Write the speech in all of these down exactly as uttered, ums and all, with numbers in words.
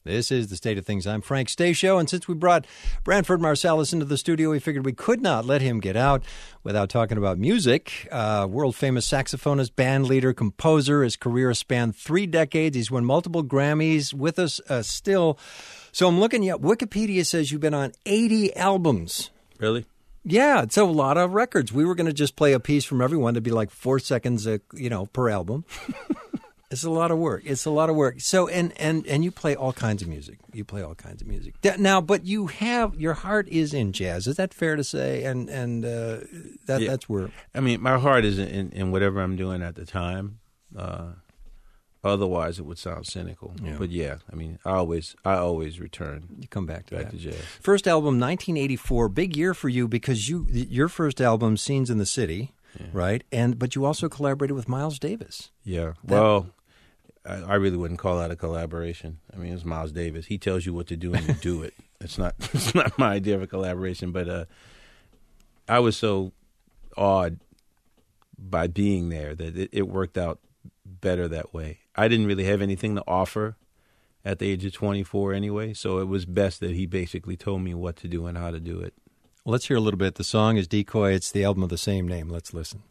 This is The State of Things. I'm Frank Stasio, and since we brought Branford Marsalis into the studio, we figured we could not let him get out without talking about music. Uh, world-famous saxophonist, band leader, composer. His career spanned three decades. He's won multiple Grammys with us uh, still. So I'm looking at Wikipedia says you've been on eighty albums. Really? Yeah, it's a lot of records. We were going to just play a piece from everyone to be like four seconds, uh, you know, per album. It's a lot of work. It's a lot of work. So, and, and, and you play all kinds of music. You play all kinds of music. Now, but you have, your heart is in jazz. Is that fair to say? And and uh, that yeah. that's where... I mean, my heart is in, in whatever I'm doing at the time. Uh, otherwise, it would sound cynical. Yeah. But yeah, I mean, I always I always return. You come back to back that. to jazz. First album, nineteen eighty-four. Big year for you because you your first album, Scenes in the City, yeah. right? And But you also collaborated with Miles Davis. Yeah. That, well... I really wouldn't call that a collaboration. I mean, it's Miles Davis. He tells you what to do and you do it. It's not it's not my idea of a collaboration, but uh, I was so awed by being there that it, it worked out better that way. I didn't really have anything to offer at the age of twenty-four anyway, so it was best that he basically told me what to do and how to do it. Well, let's hear a little bit. The song is Decoy. It's the album of the same name. Let's listen.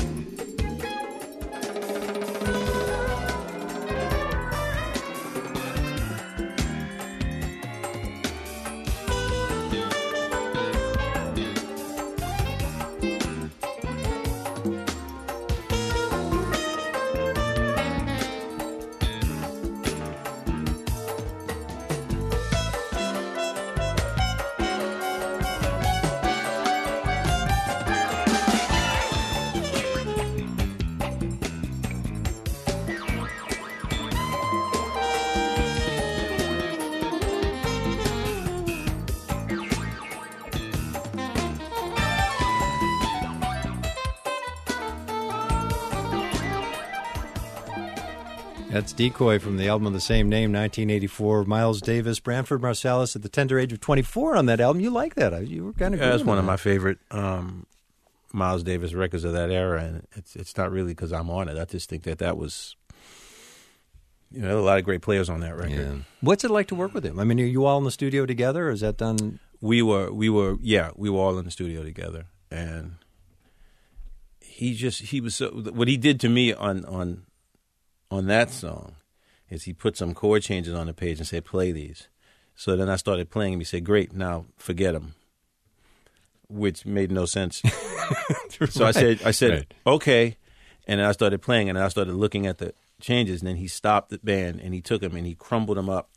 That's Decoy from the album of the same name, nineteen eighty-four. Miles Davis, Branford Marsalis at the tender age of twenty-four on that album. You like that? You were kind of yeah, that's one on of that. my favorite um, Miles Davis records of that era, and it's it's not really because I'm on it. I just think that that was, you know, a lot of great players on that record. Yeah. What's it like to work with him? I mean, are you all in the studio together, or is that done? We were, we were, yeah, we were all in the studio together, and he just he was so what he did to me on on. on that song is he put some chord changes on the page and said, play these. So then I started playing him. He said, great, now forget them, which made no sense. So right. I said, I said, right. okay. And then I started playing and I started looking at the changes. And then he stopped the band and he took them and he crumbled them up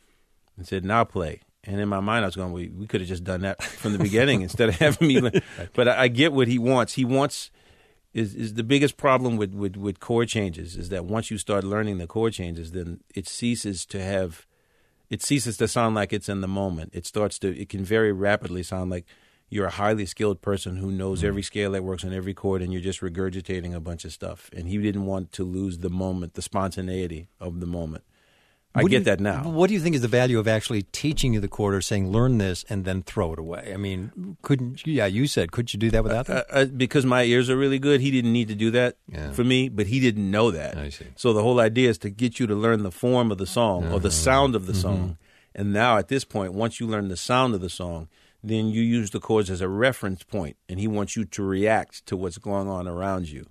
and said, now play. And in my mind, I was going, we, we could have just done that from the beginning instead of having me. Right. But I, I get what he wants. He wants... Is is the biggest problem with, with, with chord changes is that once you start learning the chord changes, then it ceases to have, it ceases to sound like it's in the moment. It starts to, it can very rapidly sound like you're a highly skilled person who knows mm-hmm. every scale that works on every chord and you're just regurgitating a bunch of stuff. And he didn't want to lose the moment, the spontaneity of the moment. I what get you, that now. What do you think is the value of actually teaching you the chord or saying, learn this and then throw it away? I mean, couldn't, yeah, you said, couldn't you do that without that? Uh, uh, because my ears are really good, he didn't need to do that yeah. for me, but he didn't know that. I see. So the whole idea is to get you to learn the form of the song uh-huh. or the sound of the mm-hmm. song. And now at this point, once you learn the sound of the song, then you use the chords as a reference point, and he wants you to react to what's going on around you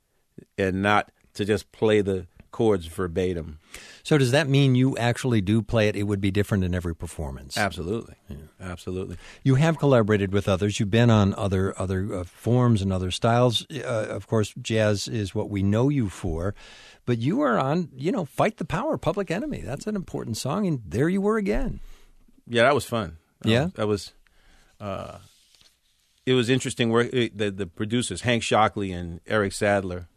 and not to just play the chords verbatim. So does that mean you actually do play it? It would be different in every performance. Absolutely, yeah. absolutely. You have collaborated with others. You've been on other other uh, forms and other styles. Uh, of course, jazz is what we know you for. But you are on, you know, Fight the Power, Public Enemy. That's an important song, and there you were again. Yeah, that was fun. That yeah, was, that was. Uh, it was interesting work. It, the the producers, Hank Shockley and Eric Sadler.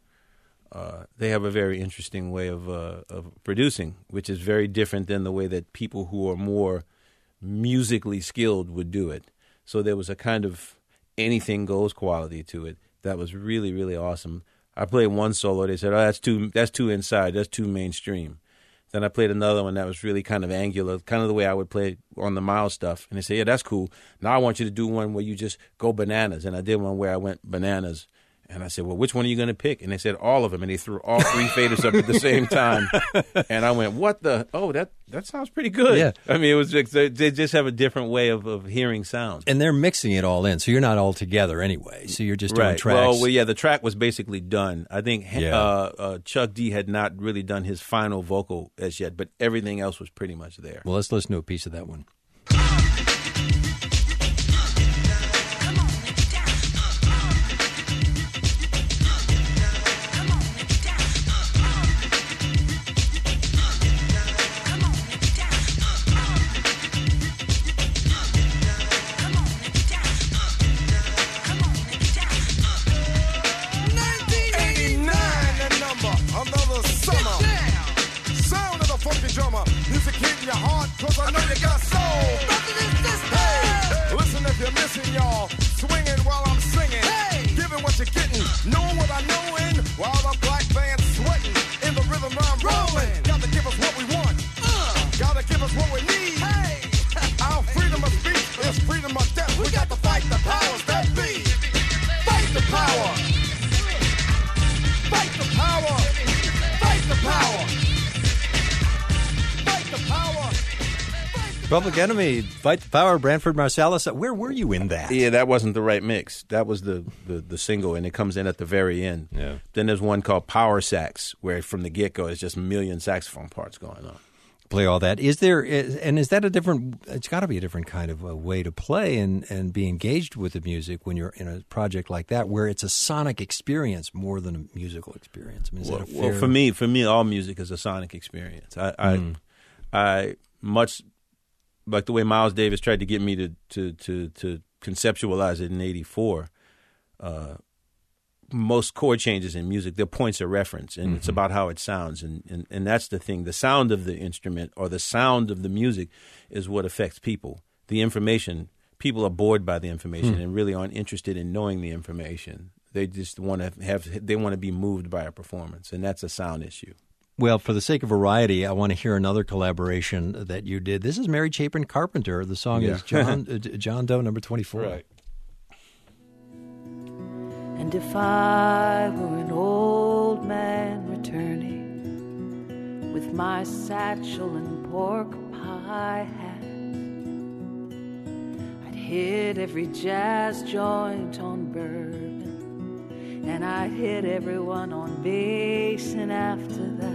Uh, they have a very interesting way of uh, of producing, which is very different than the way that people who are more musically skilled would do it. So there was a kind of anything goes quality to it that was really, really awesome. I played one solo. They said, "Oh, that's too that's too inside. That's too mainstream." Then I played another one that was really kind of angular, kind of the way I would play on the Miles stuff. And they said, "Yeah, that's cool. Now I want you to do one where you just go bananas." And I did one where I went bananas. And I said, well, which one are you going to pick? And they said, all of them. And they threw all three faders up at the same time. And I went, what the? Oh, that that sounds pretty good. Yeah. I mean, it was just, they just have a different way of, of hearing sound. And they're mixing it all in, so you're not all together anyway. So you're just doing right. tracks. Well, well, yeah, the track was basically done. I think Yeah. uh, uh, Chuck D had not really done his final vocal as yet, but everything else was pretty much there. Well, let's listen to a piece of that one. Music hit your heart, cause I know you got soul. Hey, listen if you're missing, y'all. Swinging while I'm singing. Hey, giving what you're getting. Knowing what I know in. While the black band's sweating. In the rhythm I'm rolling. Gotta give us what we want. Uh, gotta give us what we need. Hey, our freedom of speech is freedom of death. We got to fight the powers that be. Fight the power. Fight the power. Fight the power. Public Enemy, Fight the Power, Branford Marsalis. Where were you in that? Yeah, that wasn't the right mix. That was the, the, the single, and it comes in at the very end. Yeah. Then there's one called Power Sax, where from the get-go, it's just a million saxophone parts going on. Play all that. Is there, is, and is that a different, it's got to be a different kind of a way to play and, and be engaged with the music when you're in a project like that, where it's a sonic experience more than a musical experience? I mean, is well, that a fair... well, for me, for me, all music is a sonic experience. I, Mm. I, I much... like the way Miles Davis tried to get me to to to, to conceptualize it in eighty-four, uh, most chord changes in music, they're points of reference, and mm-hmm. it's about how it sounds. And, and, and that's the thing. The sound of the instrument or the sound of the music is what affects people. The information, people are bored by the information mm. and really aren't interested in knowing the information. They just want to have, they want to be moved by a performance, and that's a sound issue. Well, for the sake of variety, I want to hear another collaboration that you did. This is Mary Chapin Carpenter. The song yeah. is John uh, John Doe, number twenty-four. Right. And if I were an old man returning with my satchel and pork pie hat, I'd hit every jazz joint on bourbon, and I'd hit everyone on bass, and after that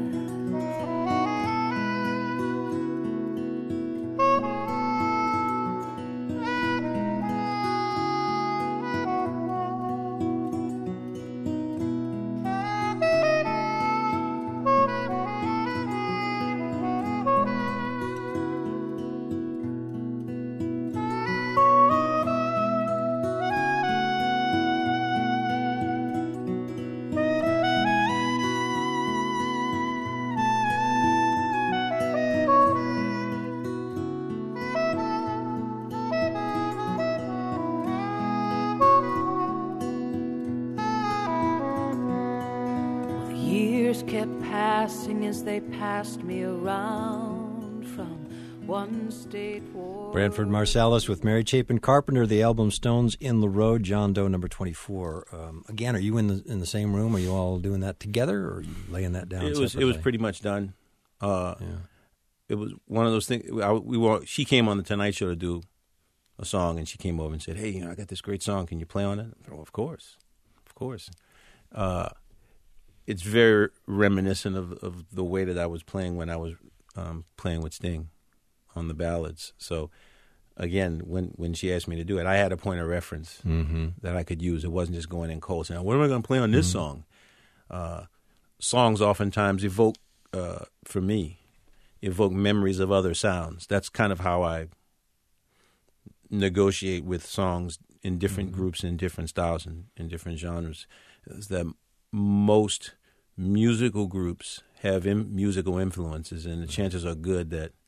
kept passing as they passed me around from one state war. Branford Marsalis with Mary Chapin Carpenter, the album Stones in the Road, John Doe, number twenty-four. Um, again, are you in the in the same room? Are you all doing that together, or are you laying that down? It was separately? it was pretty much done. Uh, yeah. It was one of those things. I, we were. She came on the Tonight Show to do a song, and she came over and said, "Hey, you know, I got this great song. Can you play on it?" I said, "Well, of course, of course." Uh, it's very reminiscent of, of the way that I was playing when I was um, playing with Sting on the ballads. So, again, when, when she asked me to do it, I had a point of reference mm-hmm. that I could use. It wasn't just going in cold saying, "What am I going to play on this mm-hmm. song?" Uh, songs oftentimes evoke, uh, for me, evoke memories of other sounds. That's kind of how I negotiate with songs in different mm-hmm. groups, in different styles, and in different genres. Is that most musical groups have in, musical influences, and the chances are good that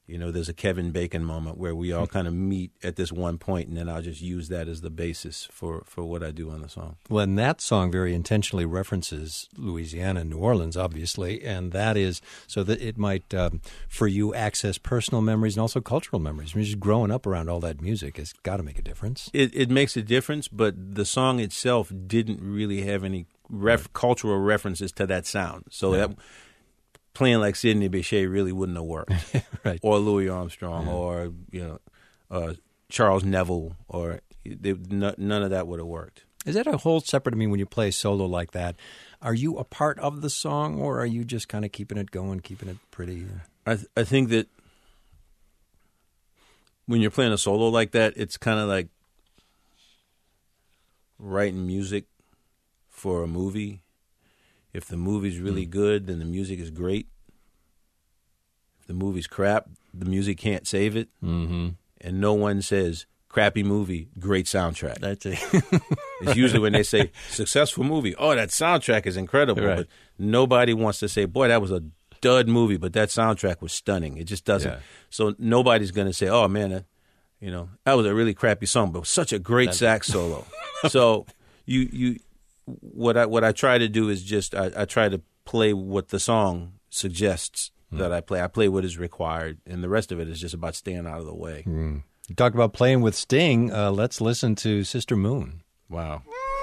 You know, there's a Kevin Bacon moment where we all kind of meet at this one point, and then I'll just use that as the basis for, for what I do on the song. Well, and that song very intentionally references Louisiana and New Orleans, obviously, and that is so that it might, um, for you, access personal memories and also cultural memories. I mean, just growing up around all that music has got to make a difference. It, it makes a difference, but the song itself didn't really have any ref- cultural references to that sound. So Yeah. that playing like Sidney Bechet really wouldn't have worked. Right. Or Louis Armstrong, Yeah. or you know, uh, Charles Neville, or they, n- none of that would have worked. Is that a whole separate, I mean, when you play solo like that, are you a part of the song, or are you just kind of keeping it going, keeping it pretty? I th- I think that when you're playing a solo like that, it's kind of like writing music for a movie. If the movie's really Mm. good, then the music is great. If the movie's crap, the music can't save it. Mm-hmm. And no one says, crappy movie, great soundtrack. That's it. It's usually when they say, successful movie, oh, that soundtrack is incredible. Right. But nobody wants to say, boy, that was a dud movie, but that soundtrack was stunning. It just doesn't. Yeah. So nobody's going to say, oh, man, that, you know, that was a really crappy song, but such a great sax solo. So you you what I what I try to do is just I, I try to play what the song suggests Hmm. that I play. I play what is required, and the rest of it is just about staying out of the way. You talked about playing with Sting. Uh, let's listen to Sister Moon. Wow.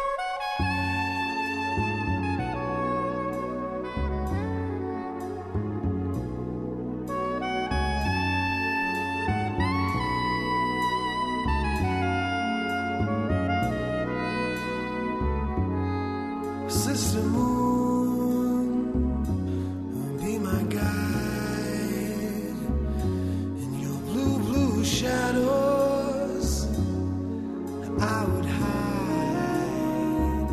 Sister Moon, be my guide in your blue, blue shadows. I would hide.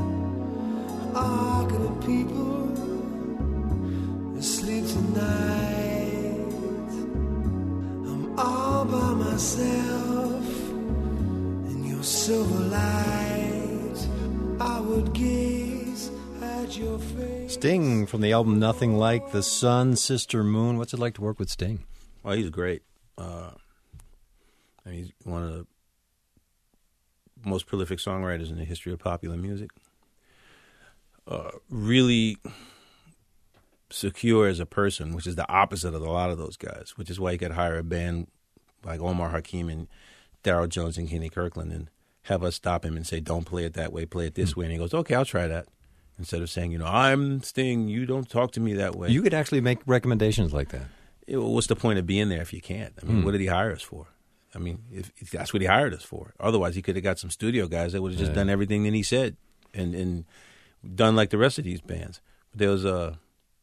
All good people asleep tonight. I'm all by myself in your silver light. I would gaze at your face. Sting from the album Nothing Like the Sun, Sister Moon. What's it like to work with Sting? Well, he's great. Uh, I mean, he's one of the most prolific songwriters in the history of popular music. Uh, really secure as a person, which is the opposite of a lot of those guys, which is why you could hire a band like Omar Hakim and Darryl Jones and Kenny Kirkland and have us stop him and say, don't play it that way, play it this way. And he goes, okay, I'll try that. Instead of saying, you know, I'm Sting, you don't talk to me that way. You could actually make recommendations like that. Yeah, well, what's the point of being there if you can't? I mean, Hmm. what did he hire us for? I mean, if, if that's what he hired us for. Otherwise, he could have got some studio guys that would have just Yeah. done everything that he said and, and done like the rest of these bands. But there was a,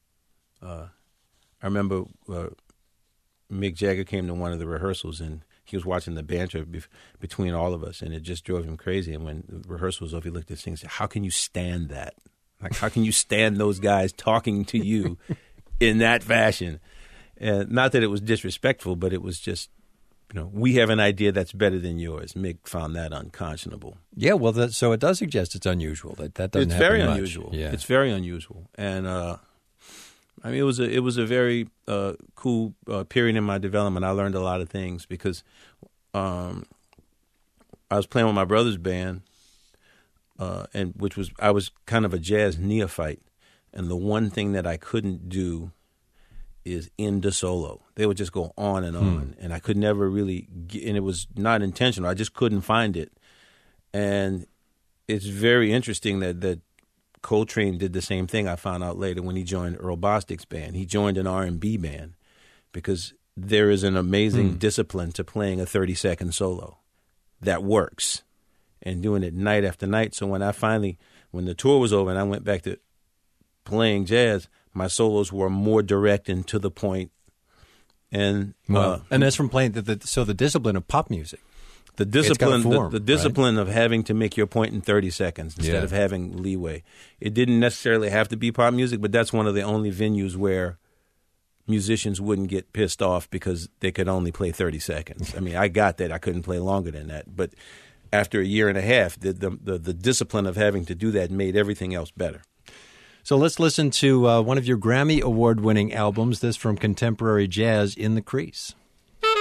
uh, I remember uh, Mick Jagger came to one of the rehearsals and he was watching the banter bef- between all of us, and it just drove him crazy. And when the rehearsal was over, he looked at Sting and said, how can you stand that? Like, how can you stand those guys talking to you in that fashion? And not that it was disrespectful, but it was just, you know, we have an idea that's better than yours. Mick found that unconscionable. Yeah, well, that, so it does suggest it's unusual. That that doesn't It's happen very much. unusual. Yeah. It's very unusual. And, uh, I mean, it was a it was a very uh, cool uh, period in my development. I learned a lot of things because um, I was playing with my brother's band, uh, and which was I was kind of a jazz neophyte, and the one thing that I couldn't do is end a solo. They would just go on and on, and I could never really get, and it was not intentional. I just couldn't find it, and it's very interesting that that. Coltrane did the same thing. I found out later when he joined Earl Bostic's band. He joined an R and B band because there is an amazing Mm. discipline to playing a thirty-second solo that works and doing it night after night. So when I finally, when the tour was over and I went back to playing jazz, my solos were more direct and to the point. And Well, uh, and that's from playing the, the so the discipline of pop music. the got a discipline, form, the, the discipline of having to make your point in thirty seconds instead Yeah. of having leeway. It didn't necessarily have to be pop music, but that's one of the only venues where musicians wouldn't get pissed off because they could only play thirty seconds. I mean, I got that. I couldn't play longer than that. But after a year and a half, the the, the, the discipline of having to do that made everything else better. So let's listen to uh, one of your Grammy Award-winning albums, this from contemporary jazz, In the Crease.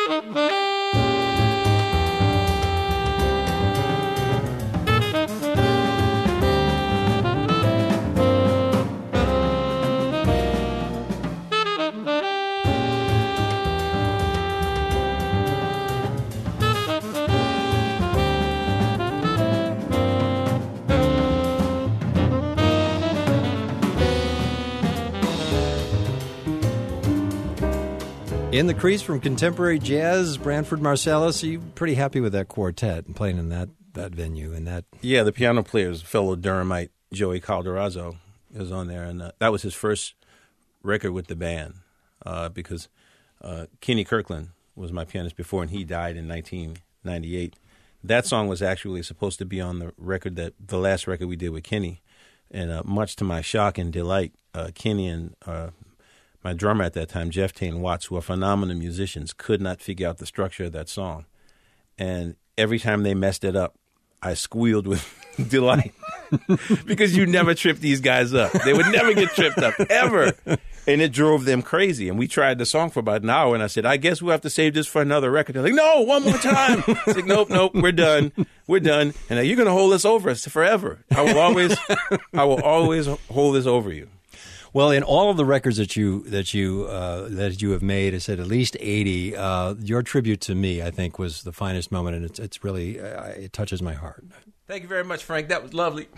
In the crease from contemporary jazz, Branford Marsalis. Are you pretty happy with that quartet and playing in that, that venue and that? Yeah, the piano player is fellow Durhamite Joey Calderazzo is on there, and uh, that was his first record with the band uh, because uh, Kenny Kirkland was my pianist before, and he died in nineteen ninety-eight. That song was actually supposed to be on the record that the last record we did with Kenny, and uh, much to my shock and delight, uh, Kenny and uh, my drummer at that time, Jeff Tane Watts, who are phenomenal musicians, could not figure out the structure of that song. And every time they messed it up, I squealed with delight because you never trip these guys up. They would never get tripped up, ever. And it drove them crazy. And we tried the song for about an hour, and I said, I guess we'll have to save this for another record. They're like, no, one more time. I was like, nope, nope, we're done. We're done. And you're going to hold this over us forever. I will always, I will always hold this over you. Well, in all of the records that you that you uh, that you have made, I said at least eighty. Uh, your tribute to me, I think, was the finest moment, and it's it's really uh, it touches my heart. Thank you very much, Frank. That was lovely.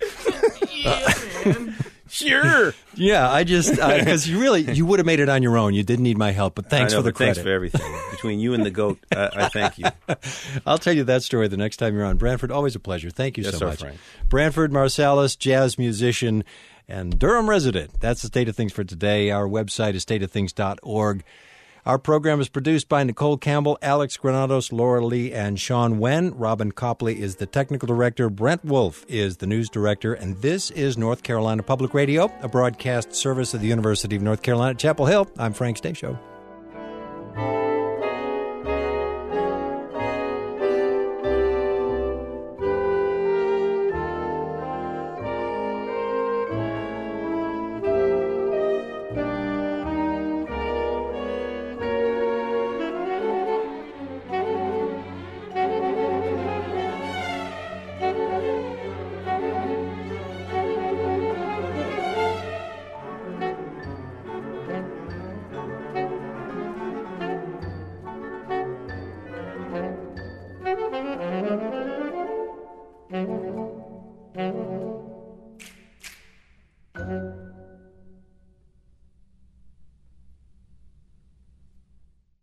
Yeah, man. Sure. Yeah, I just because you really you would have made it on your own. You didn't need my help, but thanks I know, for the but credit. Thanks for everything. Between you and the goat, I, I thank you. I'll tell you that story the next time you're on. Branford, always a pleasure. Thank you yes, so sir, much. Frank. Branford Marsalis, jazz musician and Durham resident. That's the state of things for today. Our website is state of things dot org. Our program is produced by Nicole Campbell, Alex Granados, Laura Lee, and Sean Wen. Robin Copley is the technical director. Brent Wolf is the news director. And this is North Carolina Public Radio, a broadcast service of the University of North Carolina at Chapel Hill. I'm Frank Stasio.